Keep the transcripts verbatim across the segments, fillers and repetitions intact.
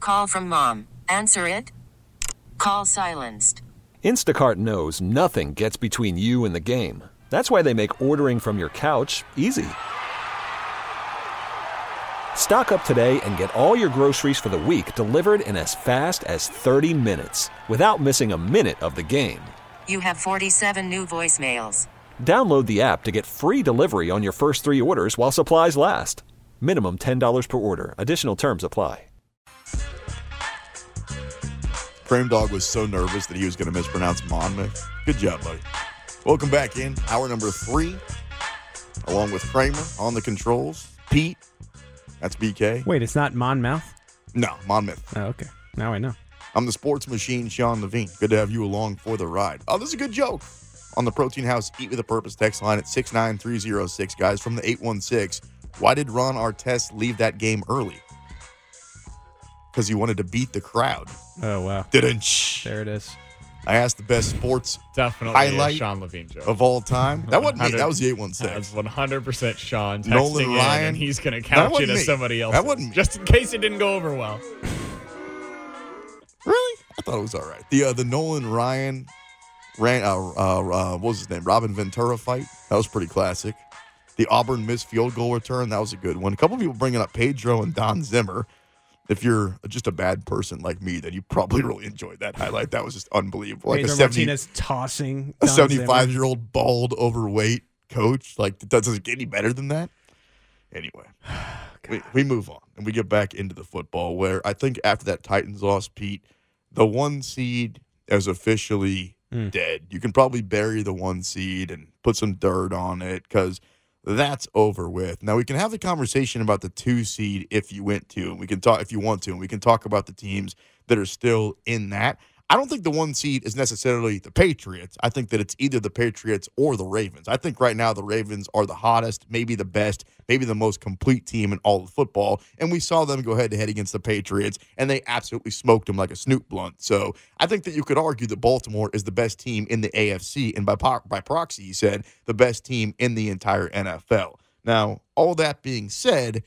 Call from mom. Answer it. Call silenced. Instacart knows nothing gets between you and the game. That's why they make ordering from your couch easy. Stock up today and get all your groceries for the week delivered in as fast as thirty minutes without missing a minute of the game. You have forty-seven new voicemails. Download the app to get free delivery on your first three orders while supplies last. Minimum ten dollars per order. Additional terms apply. Frame Dog was so nervous that he was going to mispronounce Monmouth. Good job, buddy. Welcome back in. Hour number three, along with Kramer on the controls. Pete, that's B K. Wait, it's not Monmouth? No, Monmouth. Oh, okay. Now I know. I'm the sports machine, Sean Levine. Good to have you along for the ride. Oh, this is a good joke. On the Protein House Eat With a Purpose text line at six nine three oh six, guys, from the eight one six. Why did Ron Artest leave that game early? Because he wanted to beat the crowd. Oh, wow. Didn't. There it is. I asked the best sports Definitely highlight a Sean Levine joke of all time. That wasn't me. That was the eight one six. That was one hundred percent Sean texting Nolan in, Ryan. and he's going to That couch it wasn't as me. somebody else. That wasn't me. Just in case it didn't go over well. Really? I thought it was all right. The uh, the Nolan Ryan ran. Uh, uh, uh, what was his name? Robin Ventura fight. That was pretty classic. The Auburn missed field goal return. That was a good one. A couple of people bringing up Pedro and Don Zimmer. If you're just a bad person like me, then you probably really enjoyed that highlight. That was just unbelievable. Like Pedro a seventy, Martinez tossing a Don seventy-five-year-old bald, overweight coach. Like, that doesn't get any better than that. Anyway, we, we move on, and we get back into the football, where I think after that Titans loss, Pete, the one seed is officially Mm. dead. You can probably bury the one seed and put some dirt on it because that's over with. Now, we can have the conversation about the two seed if you went to, and we can talk if you want to, and we can talk about the teams that are still in that. I don't think the one seed is necessarily the Patriots. I think that it's either the Patriots or the Ravens. I think right now the Ravens are the hottest, maybe the best, maybe the most complete team in all of football. And we saw them go head-to-head against the Patriots, and they absolutely smoked them like a Snoop Blunt. So I think that you could argue that Baltimore is the best team in the A F C, and by, by proxy, you said, the best team in the entire N F L. Now, all that being said,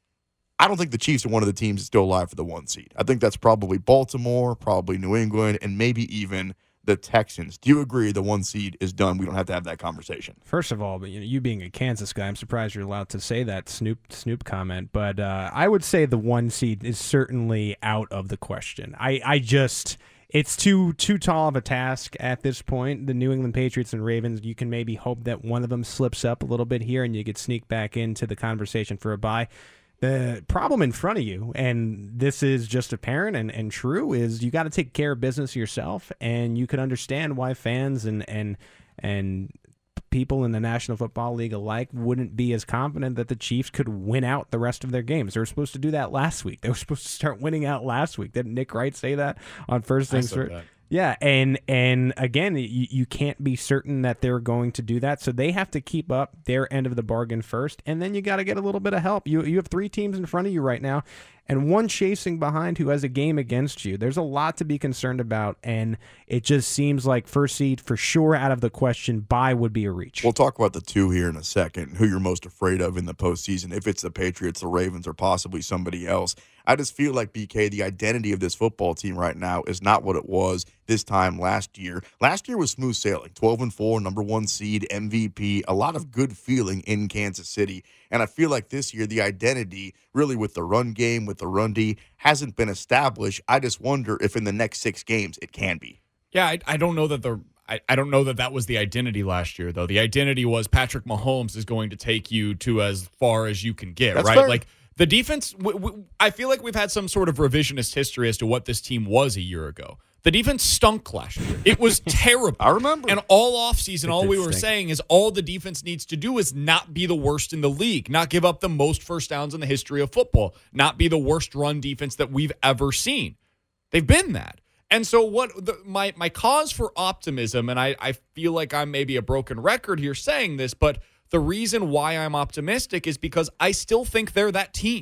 I don't think the Chiefs are one of the teams that's still alive for the one seed. I think that's probably Baltimore, probably New England, and maybe even the Texans. Do you agree the one seed is done? We don't have to have that conversation. First of all, but you know, you being a Kansas guy, I'm surprised you're allowed to say that Snoop Snoop comment. But uh, I would say the one seed is certainly out of the question. I, I just it's too too tall of a task at this point. The New England Patriots and Ravens, you can maybe hope that one of them slips up a little bit here, and you could sneak back into the conversation for a bye. The problem in front of you, and this is just apparent and, and true, is you got to take care of business yourself, and you can understand why fans and and and people in the National Football League alike wouldn't be as confident that the Chiefs could win out the rest of their games. They were supposed to do that last week. They were supposed to start winning out last week. Didn't Nick Wright say that on First Things First? Yeah, and and again, you, you can't be certain that they're going to do that, so they have to keep up their end of the bargain first, and then you got to get a little bit of help. You you have three teams in front of you right now, and one chasing behind who has a game against you. There's a lot to be concerned about, and it just seems like first seed for sure out of the question. Bye would be a reach. We'll talk about the two here in a second, who you're most afraid of in the postseason, if it's the Patriots, the Ravens, or possibly somebody else. I just feel like, B K, the identity of this football team right now is not what it was this time last year. Last year was smooth sailing, twelve and four, number one seed, M V P, a lot of good feeling in Kansas City. And I feel like this year the identity, really with the run game, with the run D, hasn't been established. I just wonder if in the next six games it can be. Yeah, I, I don't know that the I, I don't know that that was the identity last year, though. The identity was Patrick Mahomes is going to take you to as far as you can get, That's right? fair. Like the defense, w- w- I feel like we've had some sort of revisionist history as to what this team was a year ago. The defense stunk last year. It was terrible. I remember. And all offseason, all did we were stink. saying is all the defense needs to do is not be the worst in the league, not give up the most first downs in the history of football, not be the worst run defense that we've ever seen. They've been that. And so what the, my my cause for optimism, and I, I feel like I'm maybe a broken record here saying this, but the reason why I'm optimistic is because I still think they're that team.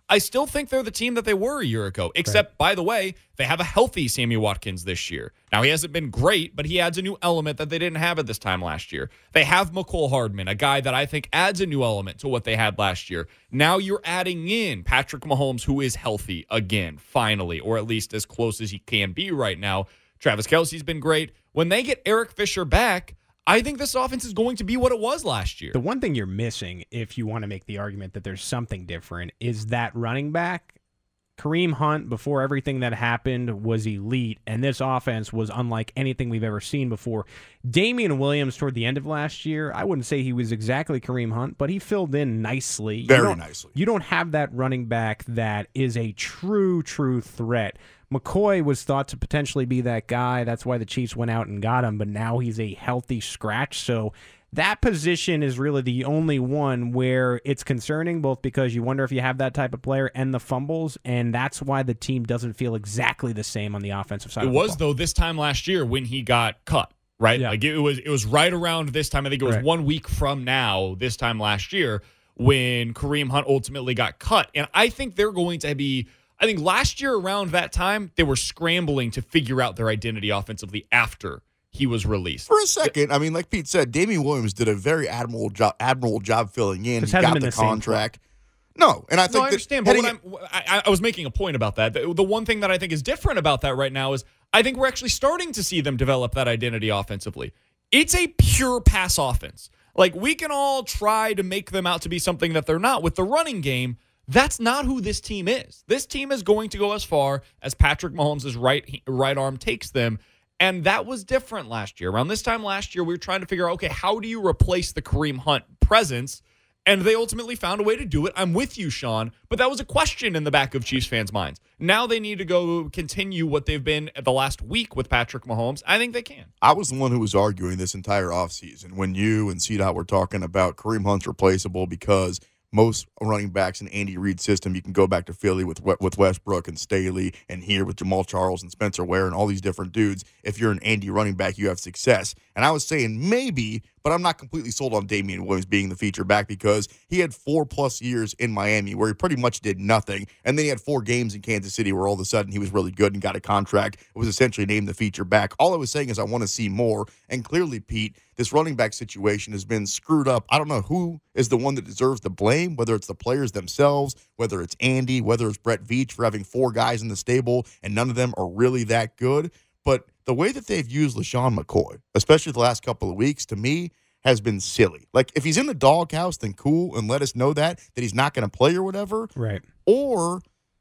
I still think they're the team that they were a year ago, except, right. by the way, they have a healthy Sammy Watkins this year. Now, he hasn't been great, but he adds a new element that they didn't have at this time last year. They have McCole Hardman, a guy that I think adds a new element to what they had last year. Now you're adding in Patrick Mahomes, who is healthy again, finally, or at least as close as he can be right now. Travis Kelce's been great. When they get Eric Fisher back, I think this offense is going to be what it was last year. The one thing you're missing, if you want to make the argument that there's something different, is that running back. Kareem Hunt, before everything that happened, was elite, and this offense was unlike anything we've ever seen before. Damian Williams, toward the end of last year, I wouldn't say he was exactly Kareem Hunt, but he filled in nicely. Very you nicely. You don't have that running back that is a true, true threat. McCoy was thought to potentially be that guy. That's why the Chiefs went out and got him, but now he's a healthy scratch. So that position is really the only one where it's concerning, both because you wonder if you have that type of player and the fumbles, and that's why the team doesn't feel exactly the same on the offensive side it of the ball. It was, though, this time last year when he got cut, right? Yeah. Like it was it was right around this time. I think it was right. one week from now, this time last year, when Kareem Hunt ultimately got cut. And I think they're going to be I think last year around that time, they were scrambling to figure out their identity offensively after he was released. For a second, I mean, like Pete said, Damian Williams did a very admirable job, admirable job filling in. He got the, the contract. No, and I think no, I understand. But what I'm, I, I was making a point about that. The, the one thing that I think is different about that right now is I think we're actually starting to see them develop that identity offensively. It's a pure pass offense. Like, we can all try to make them out to be something that they're not with the running game. That's not who this team is. This team is going to go as far as Patrick Mahomes' right right arm takes them, and that was different last year. Around this time last year, we were trying to figure out, okay, how do you replace the Kareem Hunt presence? And they ultimately found a way to do it. I'm with you, Sean, but that was a question in the back of Chiefs fans' minds. Now they need to go continue what they've been the last week with Patrick Mahomes. I think they can. I was the one who was arguing this entire offseason when you and C-Dot were talking about Kareem Hunt's replaceable because most running backs in Andy Reid's system, you can go back to Philly with with Westbrook and Staley, and here with Jamal Charles and Spencer Ware and all these different dudes. If you're an Andy running back, you have success. And I was saying maybe, but I'm not completely sold on Damian Williams being the feature back because he had four plus years in Miami where he pretty much did nothing. And then he had four games in Kansas City where all of a sudden he was really good and got a contract. It was essentially named the feature back. All I was saying is I want to see more. And clearly, Pete, this running back situation has been screwed up. I don't know who is the one that deserves the blame, whether it's the players themselves, whether it's Andy, whether it's Brett Veach for having four guys in the stable and none of them are really that good. But the way that they've used LaShawn McCoy, especially the last couple of weeks, to me, has been silly. Like, if he's in the doghouse, then cool, and let us know that, that he's not going to play or whatever. Right. Or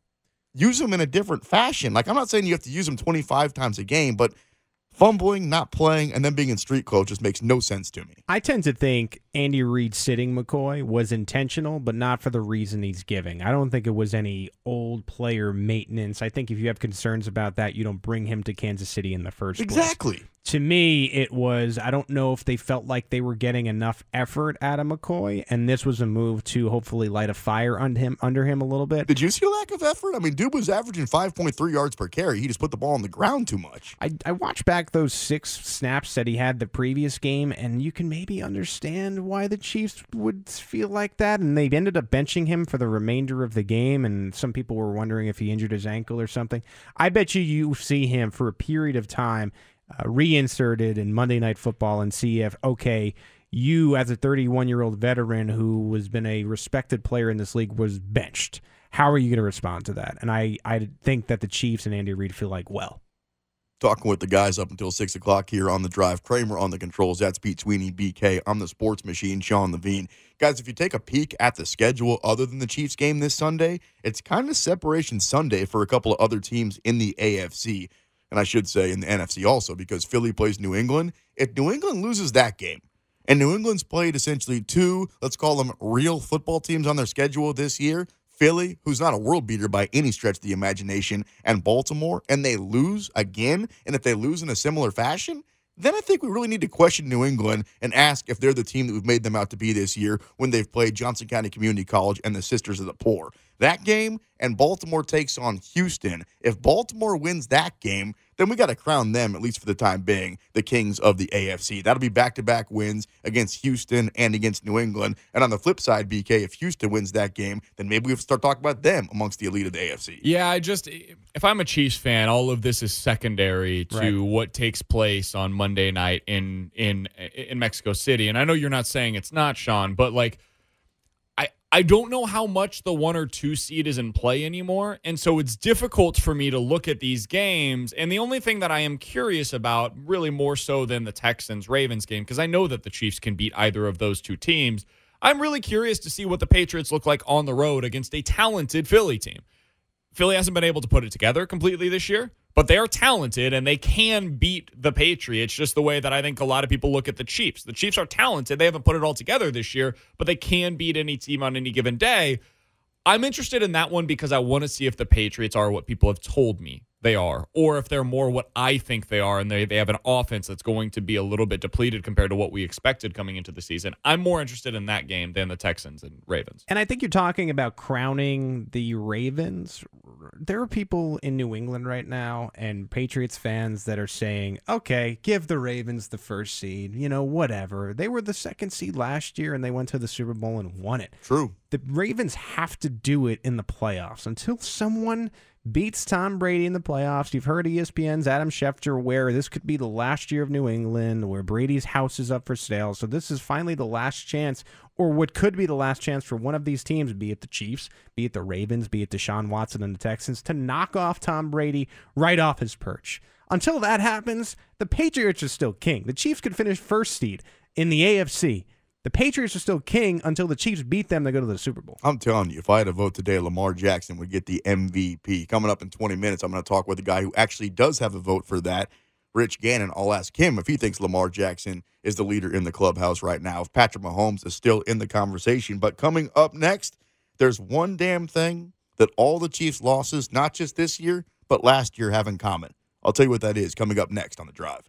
use him in a different fashion. Like, I'm not saying you have to use him twenty-five times a game, but fumbling, not playing, and then being in street clothes just makes no sense to me. I tend to think Andy Reid sitting McCoy was intentional, but not for the reason he's giving. I don't think it was any old player maintenance. I think if you have concerns about that, you don't bring him to Kansas City in the first place. Exactly. To me, it was, I don't know if they felt like they were getting enough effort out of McCoy, and this was a move to hopefully light a fire under him, under him a little bit. Did you see a lack of effort? I mean, dude was averaging five point three yards per carry. He just put the ball on the ground too much. I, I watched back those six snaps that he had the previous game, and you can maybe understand why the Chiefs would feel like that, and they ended up benching him for the remainder of the game, and some people were wondering if he injured his ankle or something. I bet you you see him for a period of time Uh, reinserted in Monday Night Football and see if, okay, you as a thirty-one-year-old veteran who has been a respected player in this league was benched. How are you going to respond to that? And I, I think that the Chiefs and Andy Reid feel like, well. Talking with the guys up until six o'clock here on the drive. Kramer on the controls. That's Pete Sweeney, B K. I'm the sports machine, Sean Levine. Guys, if you take a peek at the schedule other than the Chiefs game this Sunday, it's kind of separation Sunday for a couple of other teams in the A F C. And I should say in the N F C also, because Philly plays New England. If New England loses that game, and New England's played essentially two, let's call them real football teams on their schedule this year, Philly, who's not a world beater by any stretch of the imagination, and Baltimore, and they lose again, and if they lose in a similar fashion, then I think we really need to question New England and ask if they're the team that we've made them out to be this year when they've played Johnson County Community College and the Sisters of the Poor. That game, and Baltimore takes on Houston. If Baltimore wins that game, then we got to crown them, at least for the time being, the kings of the A F C. That'll be back-to-back wins against Houston and against New England. And on the flip side, B K, if Houston wins that game, then maybe we start talking about them amongst the elite of the A F C. Yeah, I just, if I'm a Chiefs fan, all of this is secondary to Right. what takes place on Monday night in in in Mexico City. And I know you're not saying it's not, Sean, but like, I I don't know how much the one or two seed is in play anymore. And so it's difficult for me to look at these games. And the only thing that I am curious about, really more so than the Texans-Ravens game, because I know that the Chiefs can beat either of those two teams, I'm really curious to see what the Patriots look like on the road against a talented Philly team. Philly hasn't been able to put it together completely this year, but they are talented and they can beat the Patriots, just the way that I think a lot of people look at the Chiefs. The Chiefs are talented. They haven't put it all together this year, but they can beat any team on any given day. I'm interested in that one because I want to see if the Patriots are what people have told me they are, or if they're more what I think they are, and they, they have an offense that's going to be a little bit depleted compared to what we expected coming into the season. I'm more interested in that game than the Texans and Ravens. And I think you're talking about crowning the Ravens. There are people in New England right now and Patriots fans that are saying, okay, give the Ravens the first seed. You know, whatever. They were the second seed last year and they went to the Super Bowl and won it. True. The Ravens have to do it in the playoffs. Until someone beats Tom Brady in the playoffs, you've heard E S P N's Adam Schefter where this could be the last year of New England, where Brady's house is up for sale. So this is finally the last chance, or what could be the last chance for one of these teams, be it the Chiefs, be it the Ravens, be it Deshaun Watson and the Texans, to knock off Tom Brady right off his perch. Until that happens, the Patriots are still king. The Chiefs could finish first seed in the A F C. The Patriots are still king until the Chiefs beat them to go to the Super Bowl. I'm telling you, if I had a vote today, Lamar Jackson would get the M V P. Coming up in twenty minutes, I'm going to talk with a guy who actually does have a vote for that, Rich Gannon. I'll ask him if he thinks Lamar Jackson is the leader in the clubhouse right now, if Patrick Mahomes is still in the conversation. But coming up next, there's one damn thing that all the Chiefs' losses, not just this year, but last year, have in common. I'll tell you what that is coming up next on The Drive.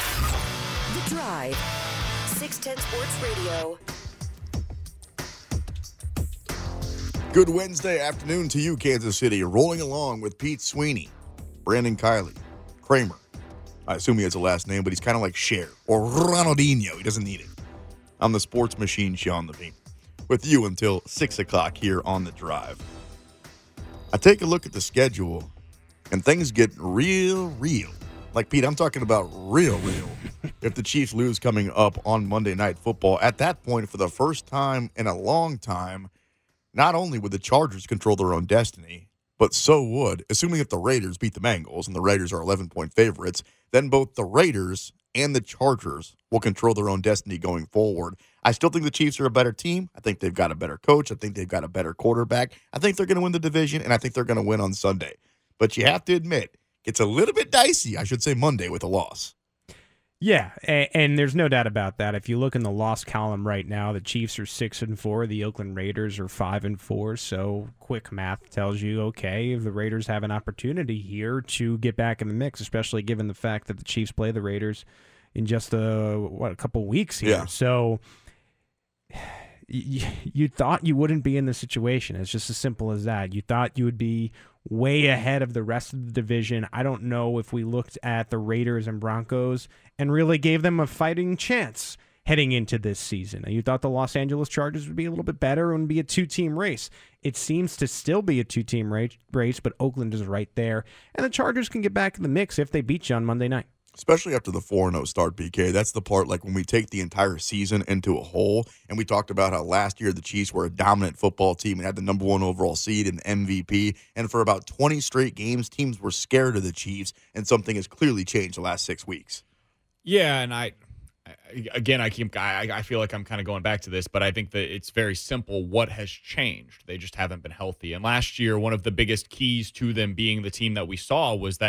The Drive. six ten Sports Radio. Good Wednesday afternoon to you, Kansas City. Rolling along with Pete Sweeney, Brandon Kiley, Kramer. I assume he has a last name, but he's kind of like Cher or Ronaldinho. He doesn't need it. I'm the sports machine, Sean Levine, with you until six o'clock here on The Drive. I take a look at the schedule, and things get real, real. Like, Pete, I'm talking about real, real. If the Chiefs lose coming up on Monday Night Football, at that point, for the first time in a long time, not only would the Chargers control their own destiny, but so would, assuming if the Raiders beat the Bengals, and the Raiders are eleven-point favorites, then both the Raiders and the Chargers will control their own destiny going forward. I still think the Chiefs are a better team. I think they've got a better coach. I think they've got a better quarterback. I think they're going to win the division, and I think they're going to win on Sunday. But you have to admit, it's a little bit dicey, I should say, Monday with a loss. Yeah, and, and there's no doubt about that. If you look in the loss column right now, the Chiefs are six and four, the Oakland Raiders are five and four. So quick math tells you, okay, the Raiders have an opportunity here to get back in the mix, especially given the fact that the Chiefs play the Raiders in just a what a couple weeks here. Yeah. So you, you thought you wouldn't be in this situation. It's just as simple as that. You thought you would be way ahead of the rest of the division. I don't know if we looked at the Raiders and Broncos and really gave them a fighting chance heading into this season. You thought the Los Angeles Chargers would be a little bit better and be a two-team race. It seems to still be a two-team race, but Oakland is right there. And the Chargers can get back in the mix if they beat you on Monday night. Especially after the four and oh start, B K. That's the part, like, when we take the entire season into a whole, and we talked about how last year the Chiefs were a dominant football team and had the number one overall seed and M V P, and for about twenty straight games, teams were scared of the Chiefs, and something has clearly changed the last six weeks. Yeah, and I, I again, I keep, I, I feel like I'm kind of going back to this, but I think that it's very simple. What has changed? They just haven't been healthy. And last year, one of the biggest keys to them being the team that we saw was that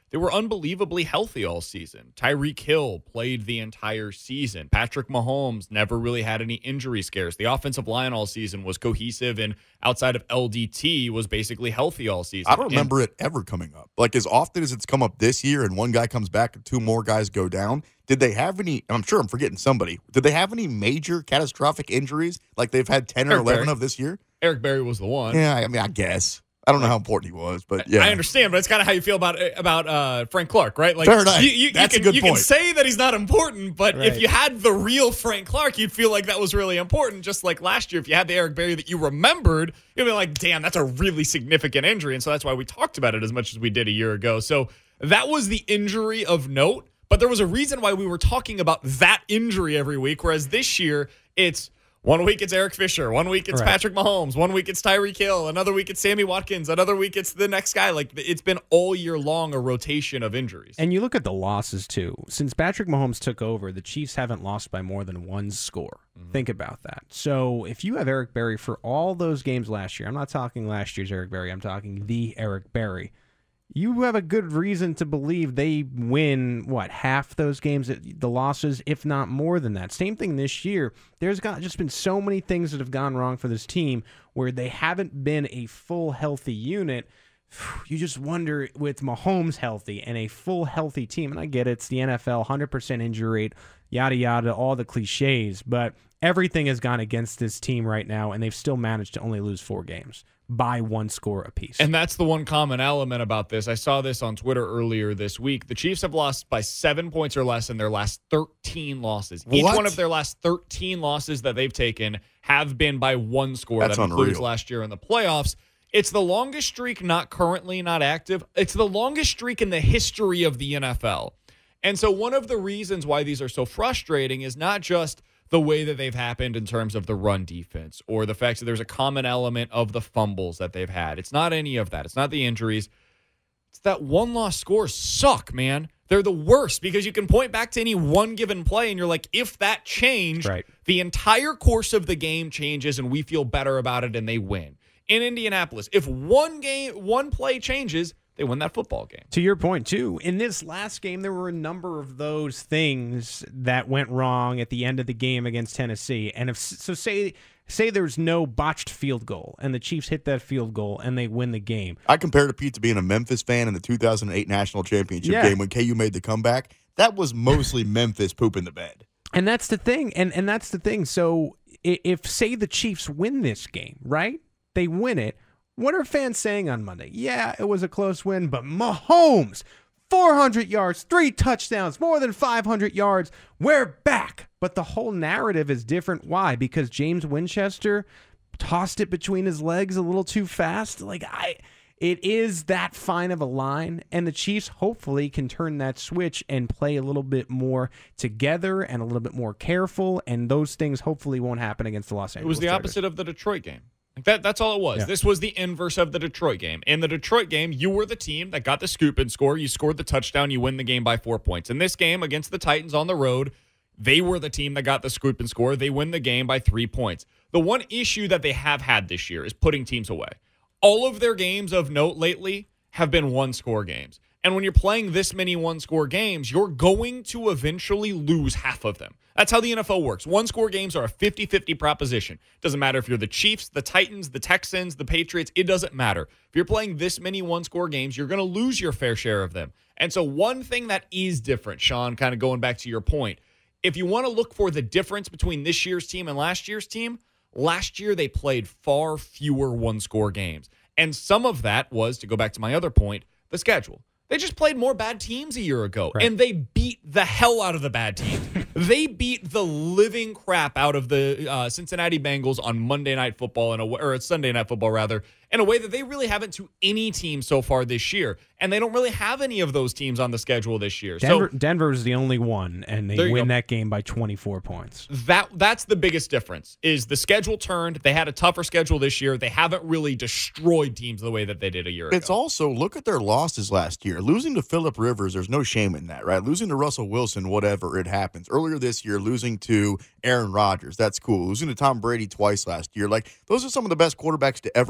they were unbelievably healthy all season. Tyreek Hill played the entire season. Patrick Mahomes never really had any injury scares. The offensive line all season was cohesive, and outside of L D T was basically healthy all season. I don't remember and, it ever coming up. Like, as often as it's come up this year and one guy comes back and two more guys go down, did they have any, I'm sure I'm forgetting somebody, did they have any major catastrophic injuries like they've had ten or Eric eleven Berry. of this year? Eric Berry was the one. Yeah, I mean, I guess. I don't know how important he was, but yeah. I understand, but it's kind of how you feel about about uh, Frank Clark, right? Like, Fair enough. You, you, That's you can, a good you point. can say that he's not important, but Right. if you had the real Frank Clark, you'd feel like that was really important. Just like last year, if you had the Eric Berry that you remembered, you'd be like, damn, that's a really significant injury. And so that's why we talked about it as much as we did a year ago. So that was the injury of note, but there was a reason why we were talking about that injury every week, whereas this year, it's one week it's Eric Fisher. One week it's Right. Patrick Mahomes. One week it's Tyreek Hill. Another week it's Sammy Watkins. Another week it's the next guy. Like, it's been all year long a rotation of injuries. And you look at the losses, too. Since Patrick Mahomes took over, the Chiefs haven't lost by more than one score. Mm-hmm. Think about that. So if you have Eric Berry for all those games last year, I'm not talking last year's Eric Berry, I'm talking the Eric Berry, you have a good reason to believe they win, what, half those games, the losses, if not more than that. Same thing this year. There's got just been so many things that have gone wrong for this team where they haven't been a full healthy unit. You just wonder, with Mahomes healthy and a full healthy team, and I get it, it's the N F L, one hundred percent injury rate, yada, yada, all the cliches, but everything has gone against this team right now, and they've still managed to only lose four games by one score apiece. And that's the one common element about this. I saw this on Twitter earlier this week. The Chiefs have lost by seven points or less in their last thirteen losses. Each What? one of their last thirteen losses that they've taken have been by one score. That's that includes unreal. last year in the playoffs. It's the longest streak, not currently, not active. It's the longest streak in the history of the N F L. And so one of the reasons why these are so frustrating is not just the way that they've happened in terms of the run defense or the fact that there's a common element of the fumbles that they've had. It's not any of that. It's not the injuries. It's that one-loss scores suck, man. They're the worst because you can point back to any one given play and you're like, if that changed, Right. the entire course of the game changes and we feel better about it and they win. In Indianapolis, if one game, one play changes, they win that football game. To your point, too, in this last game, there were a number of those things that went wrong at the end of the game against Tennessee. And if so, say say there's no botched field goal, and the Chiefs hit that field goal, and they win the game. I compared it, Pete, to being a Memphis fan in the two thousand eight National Championship Yeah. game when K U made the comeback. That was mostly Memphis pooping the bed. And that's the thing. And and that's the thing. So i- if, say, the Chiefs win this game, right? They win it. What are fans saying on Monday? Yeah, it was a close win, but Mahomes, four hundred yards, three touchdowns, more than five hundred yards. We're back. But the whole narrative is different. Why? Because James Winchester tossed it between his legs a little too fast. Like, I, it is that fine of a line, and the Chiefs hopefully can turn that switch and play a little bit more together and a little bit more careful, and those things hopefully won't happen against the Los Angeles It was the Chargers. opposite of the Detroit game. Like that, that's all it was. Yeah. This was the inverse of the Detroit game. In the Detroit game, you were the team that got the scoop and score. You scored the touchdown. You win the game by four points. In this game against the Titans on the road, they were the team that got the scoop and score. They win the game by three points. The one issue that they have had this year is putting teams away. All of their games of note lately have been one-score games. And when you're playing this many one-score games, you're going to eventually lose half of them. That's how the N F L works. One-score games are a fifty-fifty proposition. Doesn't matter if you're the Chiefs, the Titans, the Texans, the Patriots. It doesn't matter. If you're playing this many one-score games, you're going to lose your fair share of them. And so one thing that is different, Sean, kind of going back to your point, if you want to look for the difference between this year's team and last year's team, last year they played far fewer one-score games. And some of that was, to go back to my other point, the schedule. They just played more bad teams a year ago, Right. and they beat the hell out of the bad teams. They beat the living crap out of the uh, Cincinnati Bengals on Monday Night Football, in a, or Sunday Night Football, rather, in a way that they really haven't to any team so far this year. And they don't really have any of those teams on the schedule this year. Denver, so Denver's the only one, and There they you win go. that game by twenty-four points. that that's the biggest difference, is the schedule turned. They had a tougher schedule this year. They haven't really destroyed teams the way that they did a year ago. It's also, look at their losses last year. Losing to Phillip Rivers, there's no shame in that, right? Losing to Russell Wilson, whatever, it happens. Earlier this year, losing to Aaron Rodgers, that's cool. Losing to Tom Brady twice last year. Like, those are some of the best quarterbacks to ever play the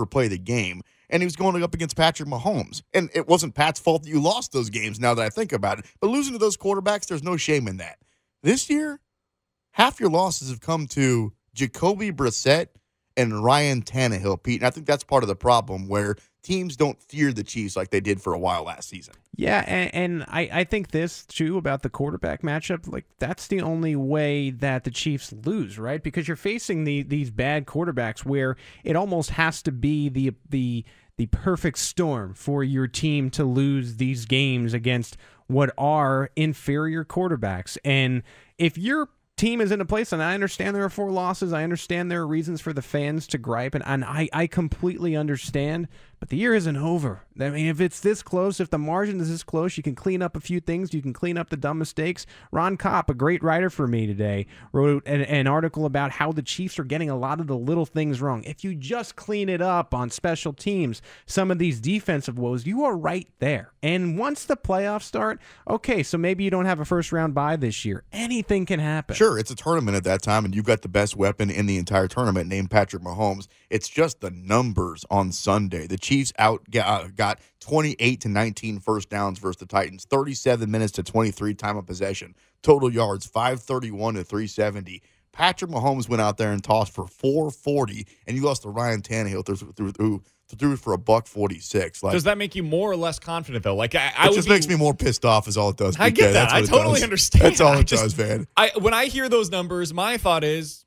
game, and he was going up against Patrick Mahomes. And it wasn't Pat's fault that you lost those games now that I think about it. But losing to those quarterbacks, there's no shame in that. This year, half your losses have come to Jacoby Brissett and Ryan Tannehill, Pete. And I think that's part of the problem where teams don't fear the Chiefs like they did for a while last season. Yeah, and, and I, I think this, too, about the quarterback matchup, like that's the only way that the Chiefs lose, right? Because you're facing the, these bad quarterbacks where it almost has to be the the the perfect storm for your team to lose these games against what are inferior quarterbacks. And if your team is in a place, and I understand there are four losses, I understand there are reasons for the fans to gripe, and, and I, I completely understand, but the year isn't over. I mean, if it's this close, if the margin is this close, you can clean up a few things, you can clean up the dumb mistakes. Ron Kopp, a great writer for me today, wrote an, an article about how the Chiefs are getting a lot of the little things wrong. If you just clean it up on special teams, some of these defensive woes, you are right there. And once the playoffs start, okay, so maybe you don't have a first-round bye this year. Anything can happen. Sure, it's a tournament at that time, and you've got the best weapon in the entire tournament named Patrick Mahomes. It's just the numbers on Sunday. The Chiefs out got, got twenty-eight to nineteen first downs versus the Titans, thirty-seven minutes to twenty-three time of possession, total yards five thirty-one to three seventy. Patrick Mahomes went out there and tossed for four forty, and you lost to Ryan Tannehill through through through. threw for a buck forty-six. Like, does that make you more or less confident, though? Like, I, I it would just be, makes me more pissed off is all it does. I get that. I totally understand. That's all I it just, does, man. I, when I hear those numbers, my thought is,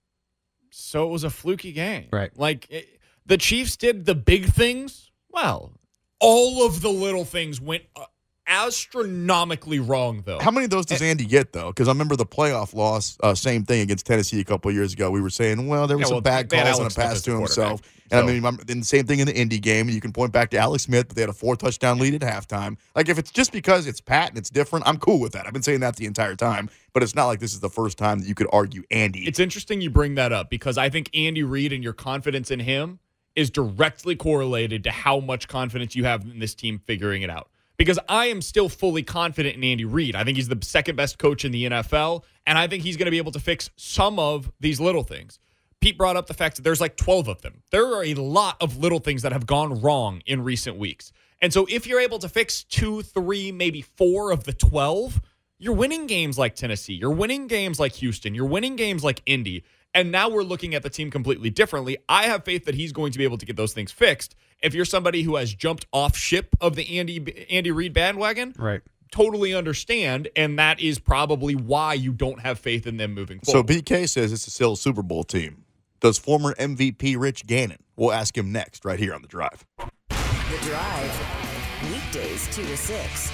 so it was a fluky game. Right. Like, it, the Chiefs did the big things well. All of the little things went uh, astronomically wrong, though. How many of those does Andy get, though? Because I remember the playoff loss, uh, same thing against Tennessee a couple of years ago. We were saying, well, there was Yeah, some well, bad they had calls and a Alex Smith pass as to the himself. quarterback, And so- I mean, I'm- then the same thing in the Indy game. You can point back to Alex Smith, but they had a four-touchdown lead at halftime. Like, if it's just because it's Pat and it's different, I'm cool with that. I've been saying that the entire time. But it's not like this is the first time that you could argue Andy. It's interesting you bring that up because I think Andy Reid and your confidence in him is directly correlated to how much confidence you have in this team figuring it out. Because I am still fully confident in Andy Reid. I think he's the second best coach in the N F L, and I think he's going to be able to fix some of these little things. Pete brought up the fact that there's like twelve of them. There are a lot of little things that have gone wrong in recent weeks. And so if you're able to fix two, three, maybe four of the twelve, you're winning games like Tennessee. You're winning games like Houston. You're winning games like Indy. And now we're looking at the team completely differently. I have faith that he's going to be able to get those things fixed. If you're somebody who has jumped off ship of the Andy Andy Reid bandwagon, Right. totally understand, and that is probably why you don't have faith in them moving So forward. B K says it's a still Super Bowl team. Does former M V P Rich Gannon? We'll ask him next right here on The Drive. The Drive. Weekdays two to six.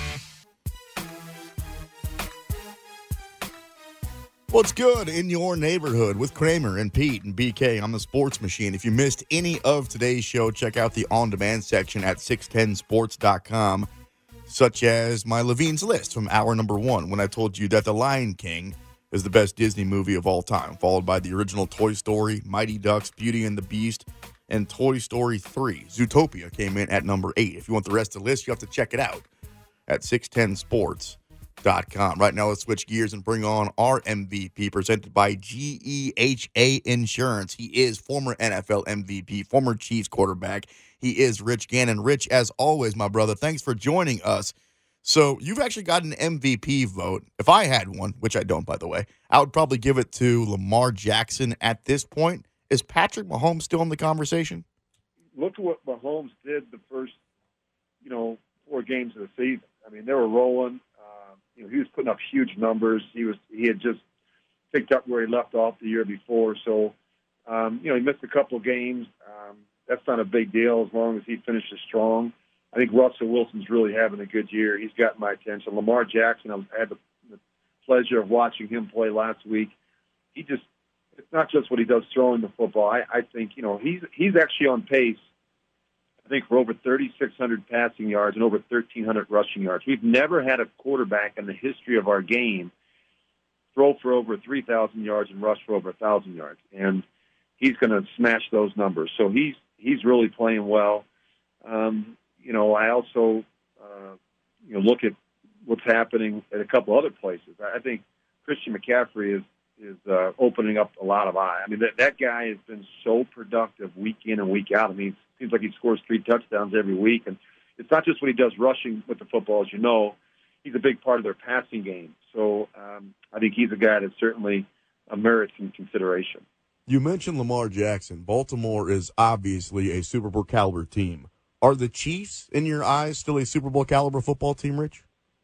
What's good in your neighborhood with Kramer and Pete and B K on the Sports Machine? If you missed any of today's show, check out the on-demand section at six ten sports dot com, such as my Levine's List from hour number one when I told you that The Lion King is the best Disney movie of all time, followed by the original Toy Story, Mighty Ducks, Beauty and the Beast, and Toy Story three. Zootopia came in at number eight. If you want the rest of the list, you have to check it out at six ten sports dot com. Right now, let's switch gears and bring on our M V P, presented by G E H A Insurance. He is former N F L M V P, former Chiefs quarterback. He is Rich Gannon. Rich, as always, my brother, thanks for joining us. So you've actually got an M V P vote. If I had one, which I don't, by the way, I would probably give it to Lamar Jackson at this point. Is Patrick Mahomes still in the conversation? Look at what Mahomes did the first, you know, four games of the season. I mean, they were rolling. Uh, you know, he was putting up huge numbers. He was he had just picked up where he left off the year before. So, um, you know, he missed a couple of games. Um, that's not a big deal as long as he finishes strong. I think Russell Wilson's really having a good year. He's got my attention. Lamar Jackson, I had the, the pleasure of watching him play last week. He just, it's not just what he does throwing the football. I, I think, you know, he's he's actually on pace, I think, for over thirty-six hundred passing yards and over thirteen hundred rushing yards. We've never had a quarterback in the history of our game throw for over three thousand yards and rush for over one thousand yards. And he's going to smash those numbers. So he's he's really playing well. Um, you know, I also, uh, you know, look at what's happening at a couple other places. I think Christian McCaffrey is is uh, opening up a lot of eyes. I mean, that that guy has been so productive week in and week out. I mean, it seems like he scores three touchdowns every week, and it's not just what he does rushing with the football, as you know. He's a big part of their passing game. So um, I think he's a guy that certainly uh, merits some consideration. You mentioned Lamar Jackson. Baltimore is obviously a Super Bowl caliber team. Are the Chiefs, in your eyes, still a Super Bowl caliber football team, Rich?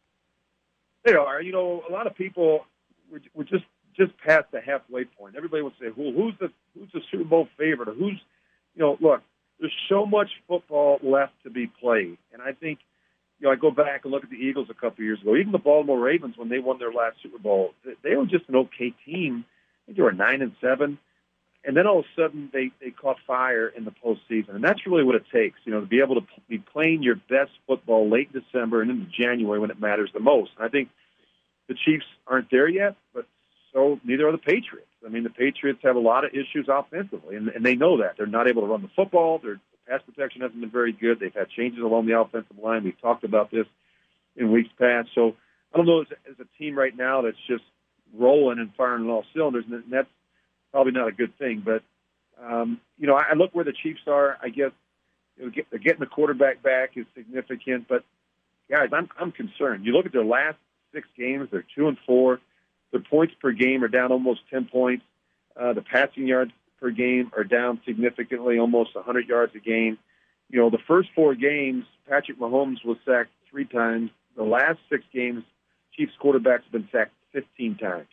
They are. You know, a lot of people were, were just just past the halfway point. Everybody would say, "Who who's the who's the Super Bowl favorite?" Or who's, you know, look, there's so much football left to be played, and I think, you know, I go back and look at the Eagles a couple of years ago. Even the Baltimore Ravens, when they won their last Super Bowl, they were just an okay team. I think they were nine and seven, and then all of a sudden they they caught fire in the postseason, and that's really what it takes, you know, to be able to be playing your best football late in December and into January when it matters the most. And I think the Chiefs aren't there yet, but so neither are the Patriots. I mean, the Patriots have a lot of issues offensively, and, and they know that. They're not able to run the football. Their pass protection hasn't been very good. They've had changes along the offensive line. We've talked about this in weeks past. So I don't know as a, as a team right now that's just rolling and firing on all cylinders, and that's probably not a good thing. But, um, you know, I, I look where the Chiefs are. I guess you know, get, getting the quarterback back is significant. But, guys, I'm, I'm concerned. You look at their last six games, they're two and four. Their points per game are down almost ten points. Uh, the passing yards per game are down significantly, almost one hundred yards a game. You know, the first four games, Patrick Mahomes was sacked three times. The last six games, Chiefs quarterbacks have been sacked fifteen times.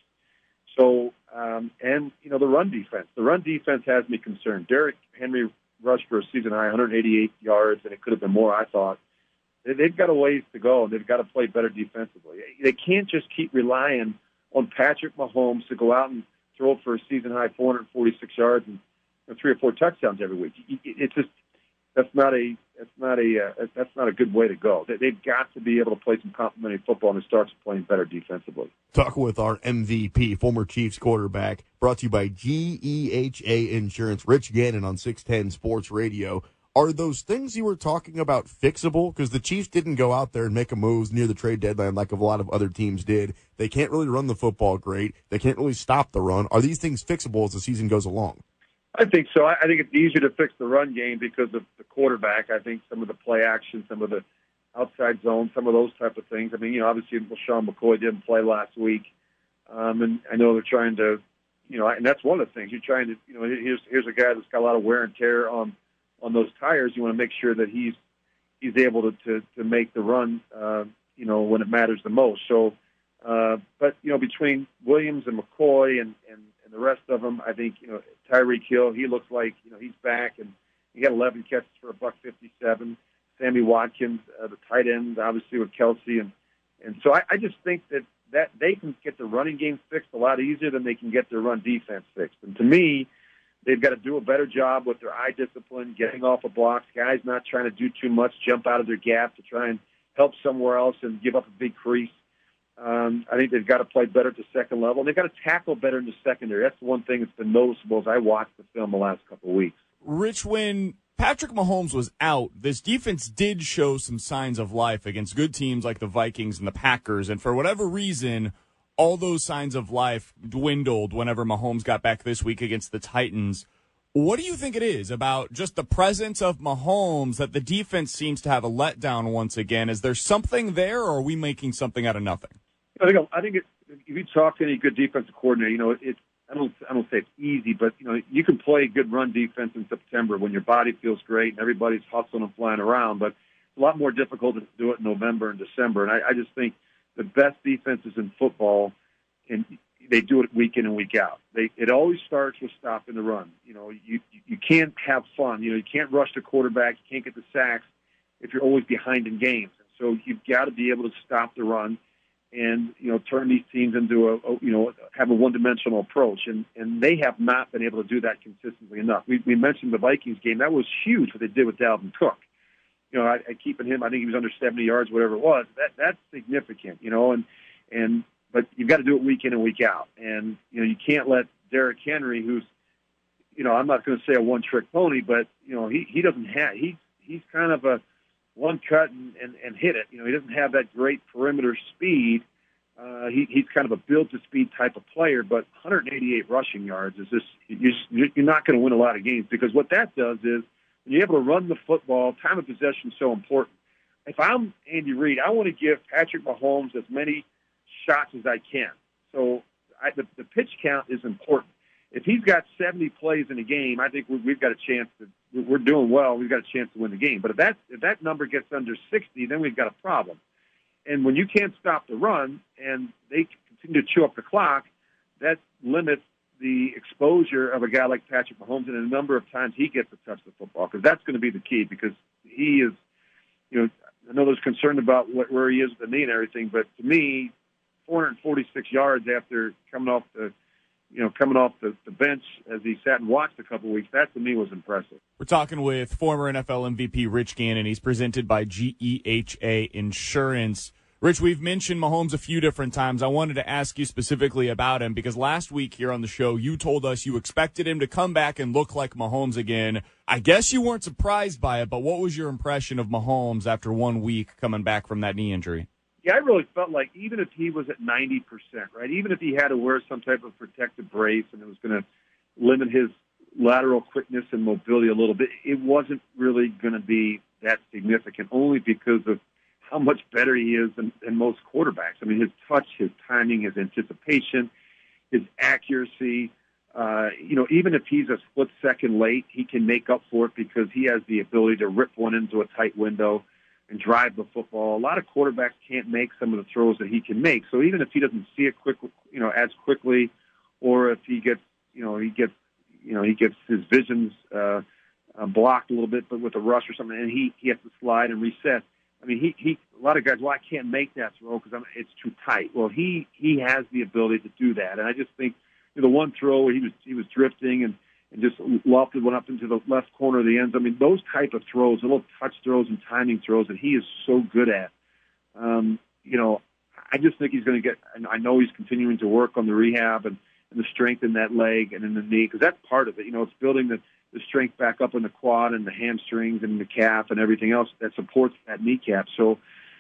So, um, and, you know, the run defense. The run defense has me concerned. Derrick Henry rushed for a season high, one hundred eighty-eight yards, and it could have been more, I thought. They've got a ways to go, and they've got to play better defensively. They can't just keep relying on Patrick Mahomes to go out and throw for a season-high four hundred forty-six yards and you know, three or four touchdowns every week. It's just that's not a that's not a uh, that's not a good way to go. They've got to be able to play some complimentary football, and it starts playing better defensively. Talking with our M V P, former Chiefs quarterback, brought to you by G E H A Insurance, Rich Gannon on six ten Sports Radio. Are those things you were talking about fixable? Because the Chiefs didn't go out there and make a moves near the trade deadline like a lot of other teams did. They can't really run the football great. They can't really stop the run. Are these things fixable as the season goes along? I think so. I think it's easier to fix the run game because of the quarterback. I think some of the play action, some of the outside zone, some of those type of things. I mean, you know, obviously LaShawn McCoy didn't play last week. Um, and I know they're trying to, you know, and that's one of the things. You're trying to, you know, here's here's a guy that's got a lot of wear and tear on on those tires. You want to make sure that he's he's able to to, to make the run, uh, you know, when it matters the most. So, uh, but you know, between Williams and McCoy and, and and the rest of them, I think you know Tyreek Hill. He looks like you know he's back, and he got eleven catches for a buck fifty-seven. Sammy Watkins, uh, the tight end, obviously with Kelsey, and and so I, I just think that that they can get the running game fixed a lot easier than they can get their run defense fixed. And to me, they've got to do a better job with their eye discipline, getting off of blocks, guys not trying to do too much, jump out of their gap to try and help somewhere else and give up a big crease. Um, I think they've got to play better at the second level. And they've got to tackle better in the secondary. That's the one thing that's been noticeable as I watched the film the last couple of weeks. Rich, when Patrick Mahomes was out, this defense did show some signs of life against good teams like the Vikings and the Packers. And for whatever reason, all those signs of life dwindled whenever Mahomes got back this week against the Titans. What do you think it is about just the presence of Mahomes that the defense seems to have a letdown once again? Is there something there, or are we making something out of nothing? I think I think it, if you talk to any good defensive coordinator, you know it's I don't I don't say it's easy, but you know you can play good run defense in September when your body feels great and everybody's hustling and flying around. But it's a lot more difficult to do it in November and December. And I, I just think the best defenses in football, and they do it week in and week out. They it always starts with stopping the run. You know you you can't have fun. You know you can't rush the quarterback. You can't get the sacks if you're always behind in games. And so you've got to be able to stop the run. And, you know, turn these teams into a, a, you know, have a one-dimensional approach. And, and they have not been able to do that consistently enough. We, we mentioned the Vikings game. That was huge what they did with Dalvin Cook. You know, I, I keeping him, I think he was under seventy yards, whatever it was. That That's significant, you know, and, and but you've got to do it week in and week out. And, you know, you can't let Derrick Henry, who's, you know, I'm not going to say a one-trick pony, but, you know, he, he doesn't have, he, he's kind of a, one cut and, and, and hit it. You know, he doesn't have that great perimeter speed, Uh, he, he's kind of a build-to-speed type of player, but one hundred eighty-eight rushing yards is just you're, you're not going to win a lot of games, because what that does is when you're able to run the football, time of possession is so important. If I'm Andy Reid, I want to give Patrick Mahomes as many shots as I can. So I, the, the pitch count is important. If he's got seventy plays in a game, I think we, we've got a chance to. We're doing well. We've got a chance to win the game. But if that if that number gets under sixty, then we've got a problem. And when you can't stop the run and they continue to chew up the clock, that limits the exposure of a guy like Patrick Mahomes and a number of times he gets to touch the football, because that's going to be the key, because he is, you know, I know there's concern about what, where he is with the knee and everything, but to me, four hundred forty-six yards after coming off the, you know, coming off the, the bench as he sat and watched a couple of weeks, that to me was impressive. We're talking with former N F L M V P Rich Gannon. He's presented by G E H A Insurance. Rich, we've mentioned Mahomes a few different times. I wanted to ask you specifically about him because last week here on the show, you told us you expected him to come back and look like Mahomes again. I guess you weren't surprised by it, but what was your impression of Mahomes after one week coming back from that knee injury? Yeah, I really felt like even if he was at ninety percent, right, even if he had to wear some type of protective brace and it was going to limit his lateral quickness and mobility a little bit, it wasn't really going to be that significant, only because of how much better he is than, than most quarterbacks. I mean, his touch, his timing, his anticipation, his accuracy. Uh, you know, even if he's a split second late, he can make up for it because he has the ability to rip one into a tight window and drive the football. A lot of quarterbacks can't make some of the throws that he can make. So even if he doesn't see it quick, you know, as quickly, or if he gets, you know, he gets, you know, he gets his visions uh, uh, blocked a little bit, but with a rush or something, and he he has to slide and reset. I mean, he, he a lot of guys, well, I can't make that throw because it's too tight. Well, he he has the ability to do that, and I just think you know, the one throw where he was he was drifting and, and just lofted one up into the left corner of the end zone. I mean, those type of throws, little touch throws and timing throws that he is so good at. Um, you know, I just think he's going to get. And I know he's continuing to work on the rehab and, and the strength in that leg and in the knee, because that's part of it. You know, it's building the. the strength back up in the quad and the hamstrings and the calf and everything else that supports that kneecap. So,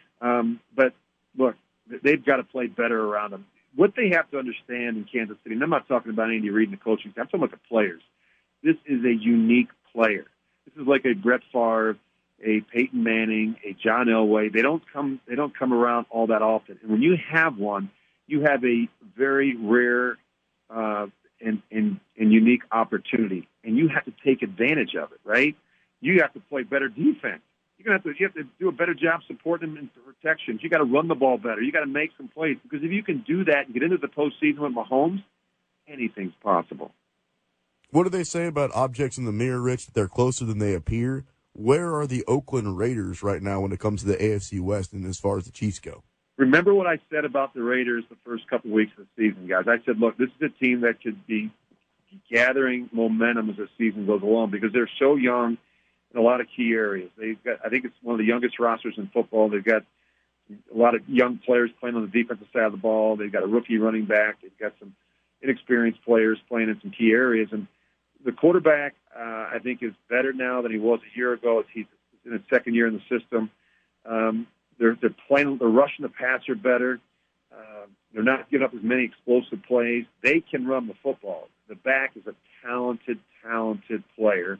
um, but look, they've got to play better around him. What they have to understand in Kansas City, and I'm not talking about Andy Reid and the coaching staff, I'm talking about the players. This is a unique player. This is like a Brett Favre, a Peyton Manning, a John Elway. They don't come, they don't come around all that often. And when you have one, you have a very rare, uh, And, and, and unique opportunity, and you have to take advantage of it, right? You have to play better defense. You're gonna have to you have to do a better job supporting them in protections. You got to run the ball better. You got to make some plays, because if you can do that and get into the postseason with Mahomes, anything's possible. What do they say about objects in the mirror, Rich? That they're closer than they appear. Where are the Oakland Raiders right now when it comes to the A F C West and as far as the Chiefs go? Remember what I said about the Raiders the first couple of weeks of the season, guys. I said, look, this is a team that could be gathering momentum as the season goes along, because they're so young in a lot of key areas. They've got, I think it's one of the youngest rosters in football. They've got a lot of young players playing on the defensive side of the ball. They've got a rookie running back. They've got some inexperienced players playing in some key areas. And the quarterback, uh, I think, is better now than he was a year ago. He's in his second year in the system. Um, They're they're playing. They're rushing the passer better. Uh, they're not giving up as many explosive plays. They can run the football. The back is a talented, talented player,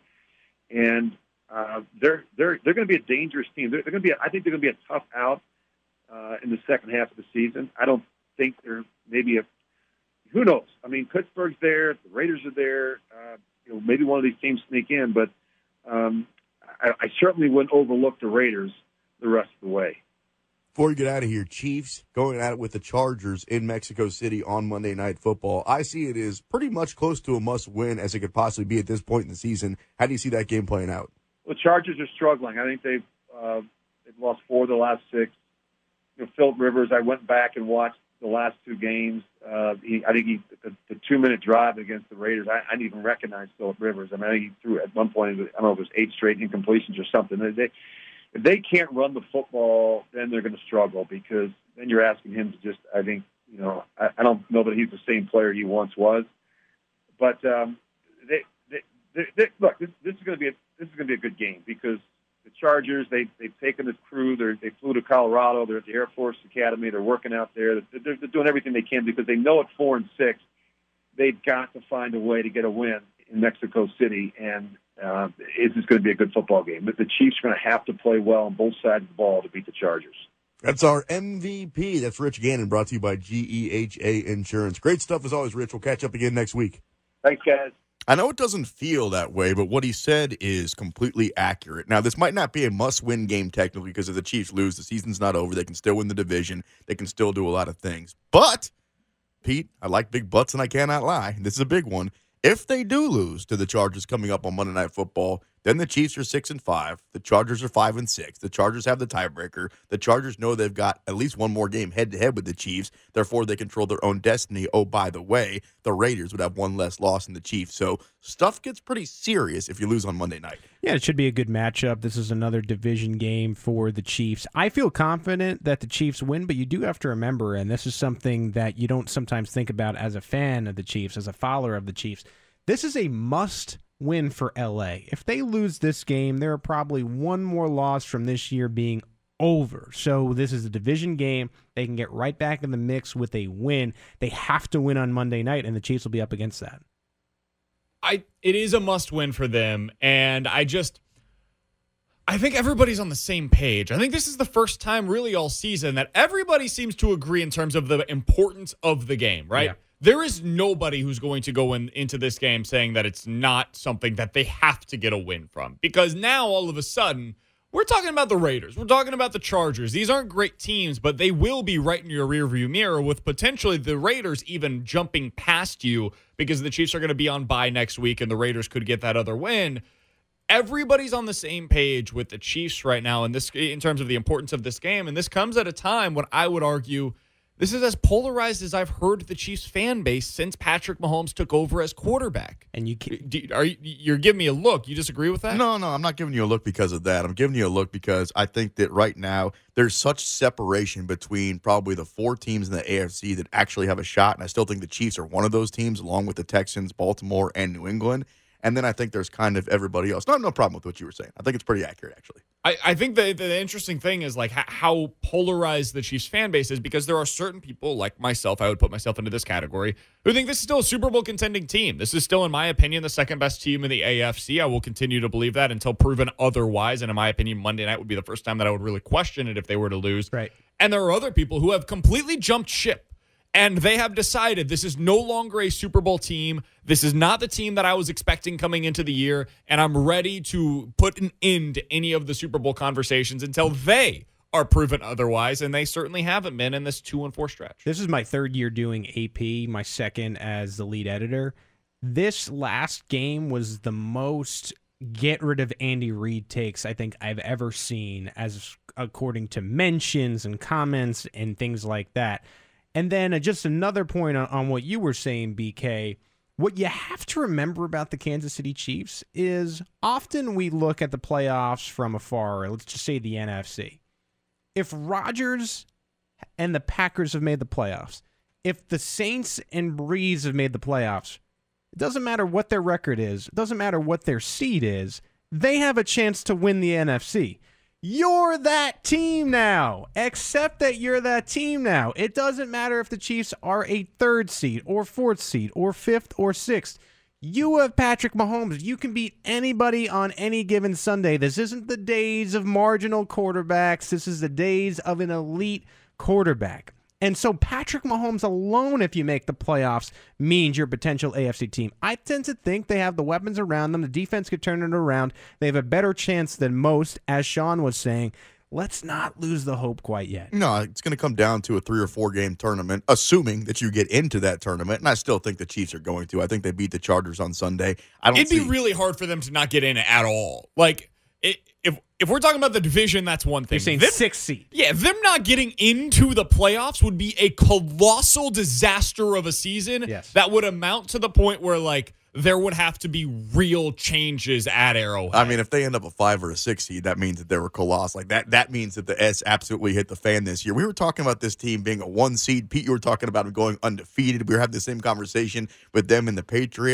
and uh, they're they're they're going to be a dangerous team. They're, they're going to be. A, I think they're going to be a tough out uh, in the second half of the season. I don't think they're maybe a. Who knows? I mean, Pittsburgh's there. The Raiders are there. Uh, you know, maybe one of these teams sneak in, but um, I, I certainly wouldn't overlook the Raiders the rest of the way. Before we get out of here, Chiefs going at it with the Chargers in Mexico City on Monday Night Football. I see it as pretty much close to a must-win as it could possibly be at this point in the season. How do you see that game playing out? Well, the Chargers are struggling. I think they've uh, they've lost four of the last six. You know, Philip Rivers, I went back and watched the last two games. Uh, he, I think he the, the two-minute drive against the Raiders, I, I didn't even recognize Philip Rivers. I mean, I think he threw at one point, I don't know if it was eight straight incompletions or something. They, If they can't run the football, then they're going to struggle, because then you're asking him to just, I think, you know, I, I don't know that he's the same player he once was. But um, they, they, they, they, look, this, this is going to be a, this is going to be a good game, because the Chargers, they, they've taken this crew. They're, they flew to Colorado. They're at the Air Force Academy. They're working out there. They're, they're, they're doing everything they can because they know at four and six, they've got to find a way to get a win in Mexico City, and uh, it's just going to be a good football game. But the Chiefs are going to have to play well on both sides of the ball to beat the Chargers. That's our M V P. That's Rich Gannon, brought to you by G E H A Insurance. Great stuff as always, Rich. We'll catch up again next week. Thanks, guys. I know it doesn't feel that way, but what he said is completely accurate. Now, this might not be a must-win game technically because if the Chiefs lose, the season's not over. They can still win the division. They can still do a lot of things. But, Pete, I like big butts and I cannot lie. This is a big one. If they do lose to the Chargers coming up on Monday Night Football, then the Chiefs are six and five. The Chargers are five and six. The Chargers have the tiebreaker. The Chargers know they've got at least one more game head to head with the Chiefs. Therefore, they control their own destiny. Oh, by the way, the Raiders would have one less loss than the Chiefs. So stuff gets pretty serious if you lose on Monday night. Yeah, it should be a good matchup. This is another division game for the Chiefs. I feel confident that the Chiefs win, but you do have to remember, and this is something that you don't sometimes think about as a fan of the Chiefs, as a follower of the Chiefs. This is a must-win for L A. If they lose this game, there are probably one more loss from this year being over. So this is a division game. They can get right back in the mix with a win. They have to win on Monday night, and the Chiefs will be up against that. I it is a must-win for them, and I just I think everybody's on the same page. I think this is the first time really all season that everybody seems to agree in terms of the importance of the game, right? Yeah. There is nobody who's going to go in, into this game saying that it's not something that they have to get a win from. Because now, all of a sudden, we're talking about the Raiders. We're talking about the Chargers. These aren't great teams, but they will be right in your rearview mirror with potentially the Raiders even jumping past you because the Chiefs are going to be on bye next week and the Raiders could get that other win. Everybody's on the same page with the Chiefs right now in this in terms of the importance of this game. And this comes at a time when I would argue this is as polarized as I've heard the Chiefs fan base since Patrick Mahomes took over as quarterback. And you can, Do, are you, you're giving me a look. You disagree with that? No, no, I'm not giving you a look because of that. I'm giving you a look because I think that right now there's such separation between probably the four teams in the A F C that actually have a shot, and I still think the Chiefs are one of those teams along with the Texans, Baltimore, and New England. And then I think there's kind of everybody else. No, no problem with what you were saying. I think it's pretty accurate, actually. I, I think the, the interesting thing is like how, how polarized the Chiefs fan base is because there are certain people like myself, I would put myself into this category, who think this is still a Super Bowl contending team. This is still, in my opinion, the second best team in the A F C. I will continue to believe that until proven otherwise. And in my opinion, Monday night would be the first time that I would really question it if they were to lose. Right. And there are other people who have completely jumped ship. And they have decided this is no longer a Super Bowl team. This is not the team that I was expecting coming into the year. And I'm ready to put an end to any of the Super Bowl conversations until they are proven otherwise. And they certainly haven't been in this two and four stretch. This is my third year doing A P, my second as the lead editor. This last game was the most get rid of Andy Reid takes I think I've ever seen, as according to mentions and comments and things like that. And then uh, just another point on, on what you were saying, B K, what you have to remember about the Kansas City Chiefs is often we look at the playoffs from afar, let's just say the N F C. If Rodgers and the Packers have made the playoffs, if the Saints and Breeze have made the playoffs, it doesn't matter what their record is, it doesn't matter what their seed is, they have a chance to win the N F C. You're that team now. Accept that you're that team now. It doesn't matter if the Chiefs are a third seed or fourth seed or fifth or sixth. You have Patrick Mahomes. You can beat anybody on any given Sunday. This isn't the days of marginal quarterbacks. This is the days of an elite quarterback. And so Patrick Mahomes alone, if you make the playoffs, means your potential A F C team. I tend to think they have the weapons around them. The defense could turn it around. They have a better chance than most, as Sean was saying. Let's not lose the hope quite yet. No, it's going to come down to a three or four game tournament, assuming that you get into that tournament. And I still think the Chiefs are going to. I think they beat the Chargers on Sunday. I don't. It'd see- be really hard for them to not get in at all. Like, it, if if we're talking about the division, that's one thing. You're saying them, sixth seed. Yeah, them not getting into the playoffs would be a colossal disaster of a season. Yes. That would amount to the point where, like, there would have to be real changes at Arrowhead. I mean, if they end up a five or a six seed, that means that they were colossal. Like that, that means that the S absolutely hit the fan this year. We were talking about this team being a one seed. Pete, you were talking about them going undefeated. We were having the same conversation with them and the Patriots.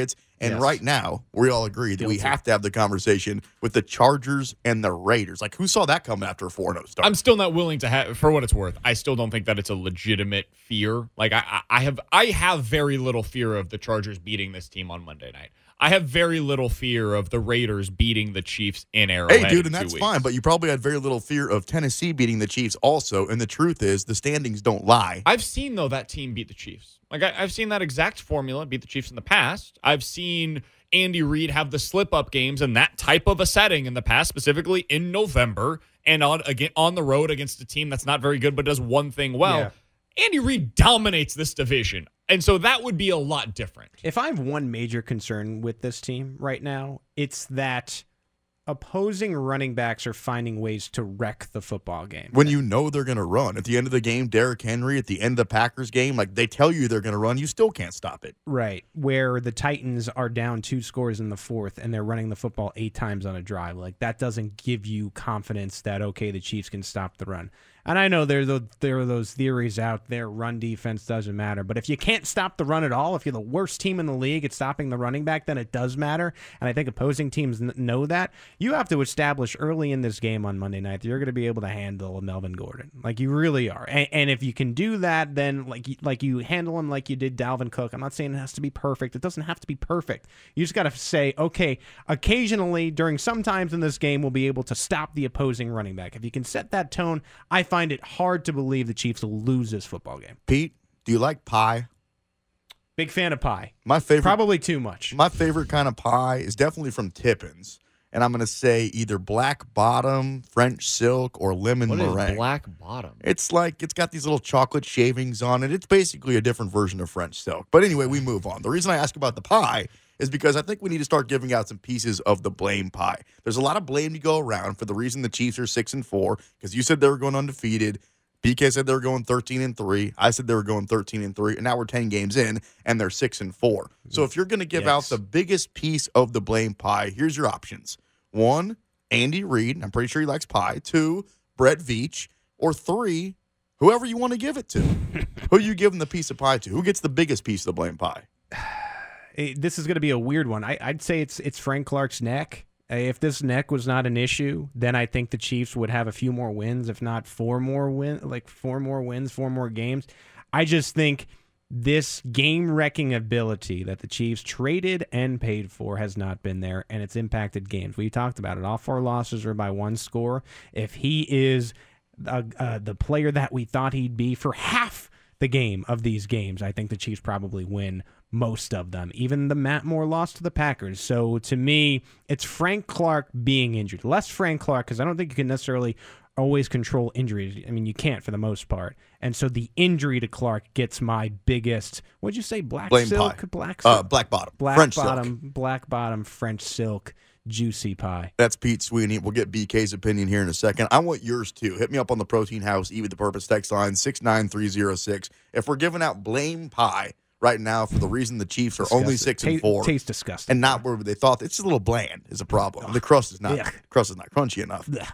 And Yes. right now, we all agree that we Guilty. have to have the conversation with the Chargers and the Raiders. Like, who saw that coming after a four and oh start? I'm still not willing to have, for what it's worth, I still don't think that it's a legitimate fear. Like I, I I have, I have very little fear of the Chargers beating this team on Monday night. I have very little fear of the Raiders beating the Chiefs in Arrowhead. Hey, dude, in and two that's weeks. fine, but you probably had very little fear of Tennessee beating the Chiefs also. And the truth is, the standings don't lie. I've seen, though, that team beat the Chiefs. Like, I, I've seen that exact formula beat the Chiefs in the past. I've seen Andy Reid have the slip-up games in that type of a setting in the past, specifically in November, and on again on the road against a team that's not very good but does one thing well. Yeah. Andy Reid dominates this division, and so that would be a lot different. If I have one major concern with this team right now, it's that opposing running backs are finding ways to wreck the football game. When you know they're going to run. At the end of the game, Derrick Henry, at the end of the Packers game, like they tell you they're going to run, you still can't stop it. Right, where the Titans are down two scores in the fourth and they're running the football eight times on a drive. Like, that doesn't give you confidence that, okay, the Chiefs can stop the run. And I know there are, the, there are those theories out there, run defense doesn't matter. But if you can't stop the run at all, if you're the worst team in the league at stopping the running back, then it does matter. And I think opposing teams n- know that. You have to establish early in this game on Monday night that you're going to be able to handle Melvin Gordon. Like, you really are. And, and if you can do that, then like, like you handle him like you did Dalvin Cook. I'm not saying it has to be perfect. It doesn't have to be perfect. You just got to say, okay, occasionally during some times in this game, we'll be able to stop the opposing running back. If you can set that tone, I find it hard to believe the Chiefs will lose this football game. Pete, do you like pie? Big fan of pie. My favorite, Probably too much. My favorite kind of pie is definitely from Tippins. And I'm going to say either black bottom, French silk, or lemon What meringue. is black bottom? It's like, it's got these little chocolate shavings on it. It's basically a different version of French silk. But anyway, we move on. The reason I ask about the pie is because I think we need to start giving out some pieces of the blame pie. There's a lot of blame to go around for the reason the Chiefs are six and four, because you said they were going undefeated. B K said they were going thirteen and three. I said they were going thirteen and three, and now we're ten games in, and they're six and four. So if you're going to give Yikes. out the biggest piece of the blame pie, here's your options. One, Andy Reid. I'm pretty sure he likes pie. Two, Brett Veach. Or three, whoever you want to give it to. Who you giving the piece of pie to? Who gets the biggest piece of the blame pie? Eh, This is going to be a weird one. I, I'd say it's it's Frank Clark's neck. Eh, If this neck was not an issue, then I think the Chiefs would have a few more wins, if not four more win, like four more wins, four more games. I just think this game-wrecking ability that the Chiefs traded and paid for has not been there, and it's impacted games. We talked about it. All four losses are by one score. If he is uh, uh, the player that we thought he'd be for half the game of these games, I think the Chiefs probably win most of them. Even the Matt Moore loss to the Packers. So to me, it's Frank Clark being injured. Less Frank Clark, because I don't think you can necessarily always control injuries. I mean, you can't for the most part. And so the injury to Clark gets my biggest, what'd you say, black Blame silk? pie. Black Uh, silk? black bottom. black French bottom, silk. black bottom, French silk, juicy pie. That's Pete Sweeney. We'll get B K's opinion here in a second. I want yours too. Hit me up on the Protein House, Eat with the Purpose text line six nine three zero six. If we're giving out blame pie right now for the reason the Chiefs are only six and Ta- four Tastes disgusting. and not where they thought, it's just a little bland is a problem. The crust is not Yuck. crust is not crunchy enough. Blech.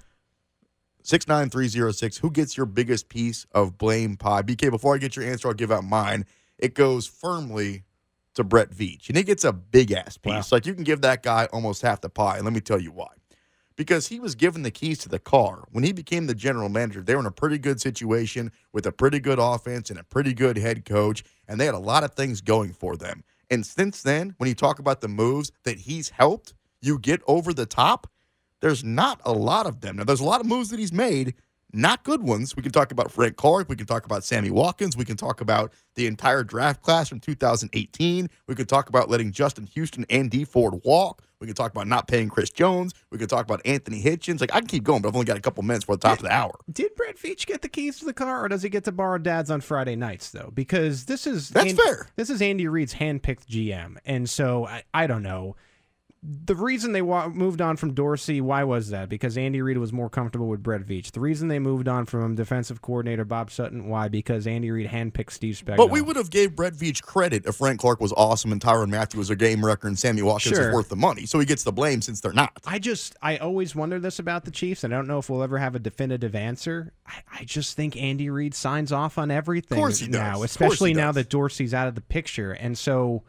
six nine three zero six. Who gets your biggest piece of blame pie? B K, before I get your answer, I'll give out mine. It goes firmly to Brett Veach. And he gets a big-ass piece. Wow. Like, you can give that guy almost half the pie. And let me tell you why. Because he was given the keys to the car. When he became the general manager, they were in a pretty good situation with a pretty good offense and a pretty good head coach. And they had a lot of things going for them. And since then, when you talk about the moves that he's helped you get over the top, there's not a lot of them. Now, there's a lot of moves that he's made, not good ones. We can talk about Frank Clark. We can talk about Sammy Watkins. We can talk about the entire draft class from two thousand eighteen. We can talk about letting Justin Houston and Dee Ford walk. We can talk about not paying Chris Jones. We can talk about Anthony Hitchens. Like, I can keep going, but I've only got a couple minutes for the top of the hour. Did Brett Veach get the keys to the car, or does he get to borrow Dad's on Friday nights, though? Because this is That's An- fair. This is Andy Reid's handpicked G M, and so I, I don't know. The reason they wa- moved on from Dorsey, why was that? Because Andy Reid was more comfortable with Brett Veach. The reason they moved on from defensive coordinator Bob Sutton, why? Because Andy Reid handpicked Steve Spagnuolo. But we would have gave Brett Veach credit if Frank Clark was awesome and Tyrann Mathieu was a game wrecker and Sammy Watkins Sure. is worth the money. So he gets the blame since they're not. I just, I always wonder this about the Chiefs, and I don't know if we'll ever have a definitive answer. I, I just think Andy Reid signs off on everything Of course he does. Of now, course especially he now does. that Dorsey's out of the picture. And so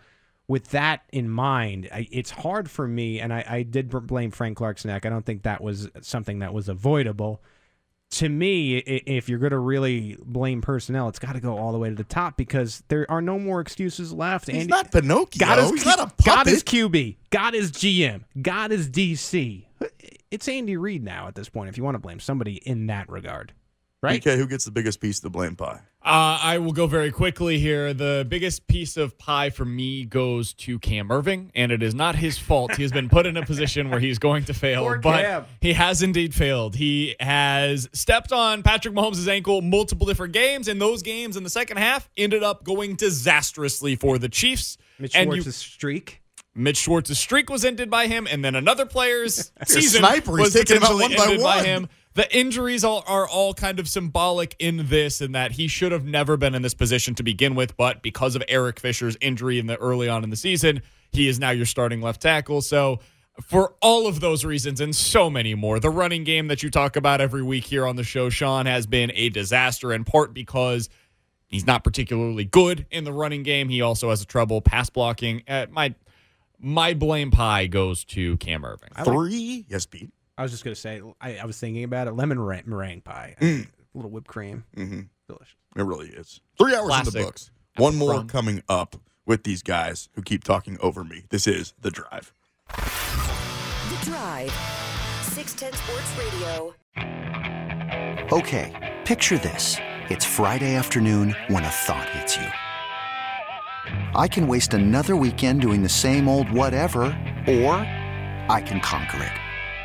with that in mind, I, it's hard for me, and I, I did blame Frank Clark's neck. I don't think that was something that was avoidable. To me, if you're going to really blame personnel, it's got to go all the way to the top because there are no more excuses left. He's Andy, not Pinocchio. God is, He's not a puppet. God is Q B. God is G M. God is D C. It's Andy Reid now at this point, if you want to blame somebody in that regard. Right? Okay, who gets the biggest piece of the blame pie? Uh, I will go very quickly here. The biggest piece of pie for me goes to Cam Irving, and it is not his fault. He has been put in a position where he's going to fail, Poor but Cam. he has indeed failed. He has stepped on Patrick Mahomes' ankle multiple different games, and those games in the second half ended up going disastrously for the Chiefs. Mitch and Schwartz's you, streak. Mitch Schwartz's streak was ended by him, and then another player's season sniper. He's was taking him out potentially one by ended by one. him. The injuries all, are all kind of symbolic in this, and that he should have never been in this position to begin with. But because of Eric Fisher's injury in the early on in the season, he is now your starting left tackle. So for all of those reasons and so many more, the running game that you talk about every week here on the show, Sean, has been a disaster, in part because he's not particularly good in the running game. He also has a trouble pass blocking. Uh, my my blame pie goes to Cam Irving. Three? Yes, Pete. I was just going to say, I, I was thinking about it. Lemon meringue, meringue pie. Mm. A little whipped cream. Mm-hmm. Delicious. It really is. Three hours in Classic. the books. One more From- coming up with these guys who keep talking over me. This is The Drive. The Drive. six ten Sports Radio. Okay, picture this. It's Friday afternoon when a thought hits you. I can waste another weekend doing the same old whatever, or I can conquer it.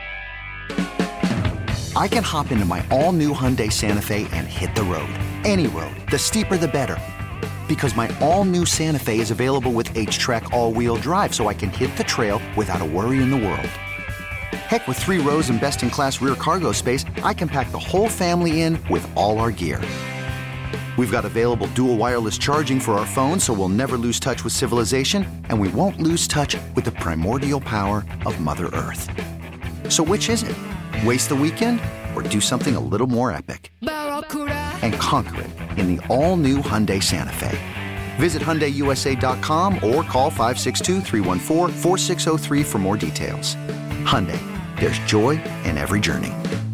I can hop into my all-new Hyundai Santa Fe and hit the road. Any road. The steeper, the better. Because my all-new Santa Fe is available with H-Track all-wheel drive, so I can hit the trail without a worry in the world. Heck, with three rows and best-in-class rear cargo space, I can pack the whole family in with all our gear. We've got available dual wireless charging for our phones, so we'll never lose touch with civilization, and we won't lose touch with the primordial power of Mother Earth. So which is it? Waste the weekend or do something a little more epic? And conquer it in the all-new Hyundai Santa Fe. Visit Hyundai U S A dot com or call five six two, three one four, four six zero three for more details. Hyundai, there's joy in every journey.